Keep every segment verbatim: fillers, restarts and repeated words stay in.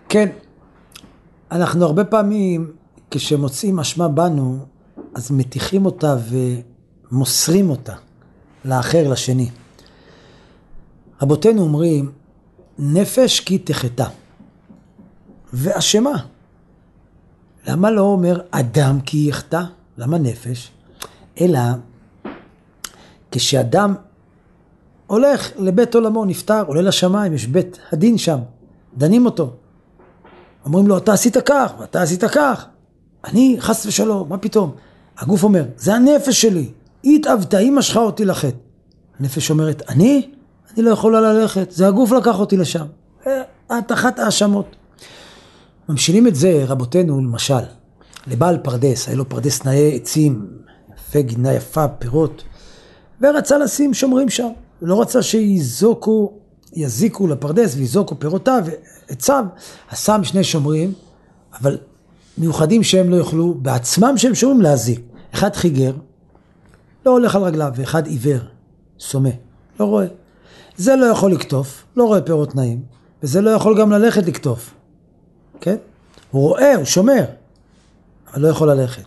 כן, אנחנו הרבה פעמים כשמוצאים אשמה בנו, אז מתיחים אותה ומוסרים אותה לאחר, לשני. רבותינו אומרים, נפש כי תחתה, ואשמה. למה לא אומר אדם כי יחתה? למה נפש? אלא כשאדם הולך לבית עולמו, נפטר, עולה לשמיים, יש בית הדין שם, דנים אותו. אומרים לו, אתה עשית כך, ואתה עשית כך. אני חס ושלום, מה פתאום? הגוף אומר, זה הנפש שלי, היא התאבתה, היא משכה אותי לחטא. הנפש אומרת, אני? אני לא יכולה ללכת, זה הגוף לקח אותי לשם. התחת האשמות. ממשילים את זה רבותינו למשל, לבעל פרדס, היה לו פרדס נאה עצים, יפה, גינה יפה, פירות, ורצה לשים שומרים שם, לא רצה שיזוקו, יזיקו לפרדס ויזוקו פירותיו ועציו, אז שם שני שומרים, אבל מיוחדים שהם לא יוכלו, בעצמם שהם שומרים להזיק. אחד חיגר, לא הולך על רגליו, ואחד עיוור, סומה, לא רואה. זה לא יכול לקטוף, לא רואה פירות נעים, וזה לא יכול גם ללכת לקטוף. כן? הוא רואה, הוא שומר, אבל לא יכול ללכת.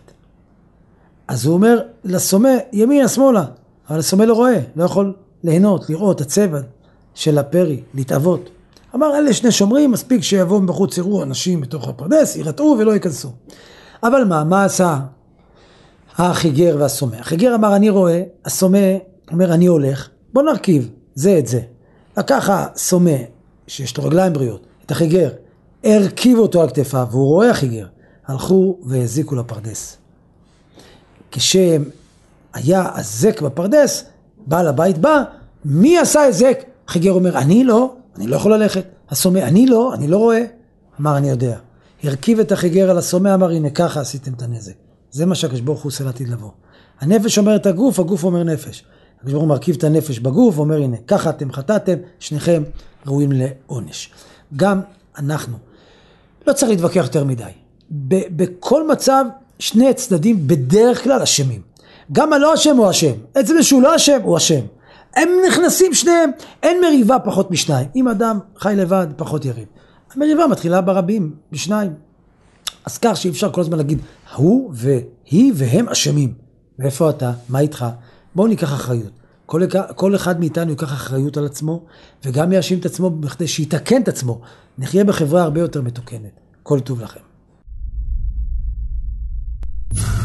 אז הוא אומר לסומה, ימינה, שמאלה, אבל הסומה לא רואה, לא יכול ליהנות, לראות הצבע של הפרי, להתאבות. אמר, אלה שני שומרים, מספיק שיבואו בחוץ, יראו אנשים בתוך הפרדס, ירתעו ולא ייכנסו. אבל מה, מה עשה החיגר והסומה? החיגר אמר, אני רואה, הסומה אומר, אני הולך, בוא נרכיב, זה את זה. לקח הסומה, שיש לו רגליים בריאות, את החיגר, הרכיב אותו על כתפיו, והוא רואה החיגר, הלכו והזיקו לפרדס. כשהם היה הזק בפרדס, בעל הבית בא, מי עשה הזק? החיגר אומר, אני לא, אני לא יכול ללכת. הסומה, אני לא, אני לא רואה. אמר, אני יודע. הרכיב את החיגר על הסומה, אמר, הנה ככה עשיתם את הנזק. זה מה שהקדוש ברוך הוא עושה לעתיד לבוא. הנפש אומר את הגוף, הגוף אומר נפש. הקדוש ברוך הוא מרכיב את הנפש בגוף, אומר, הנה, ככה אתם חטאתם, שניכם ראויים לעונש. גם אנחנו. לא צריך להתווכח יותר מדי. בכל מצב, שני הצדדים בדרך כלל אשמים. גם הלא אשם הוא אשם. עצם שהוא לא אשם הוא אשם. הם נכנסים שניהם, אין מריבה פחות משניים. אם אדם חי לבד, פחות יריב. המריבה מתחילה ברבים, בשניים. אז כך שאי אפשר כל הזמן להגיד, הוא והיא והם אשמים. ואיפה אתה? מה איתך? בואו ניקח אחריות. כל, כל אחד מאיתנו ייקח אחריות על עצמו, וגם יאשים את עצמו בכדי שיתקן את עצמו. נחיה בחברה הרבה יותר מתוקנת. כל טוב לכם.